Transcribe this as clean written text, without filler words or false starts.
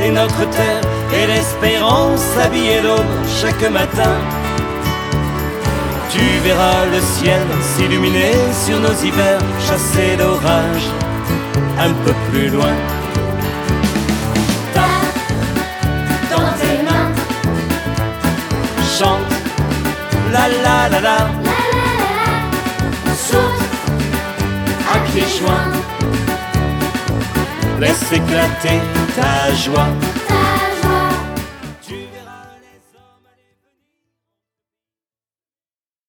c'est notre terre, et l'espérance habillée d'aube chaque matin. Tu verras le ciel s'illuminer sur nos hivers, chassés d'orage un peu plus loin. Dans tes mains, Chante, la la la la, saute à pieds joints, laisse éclater ta joie. ta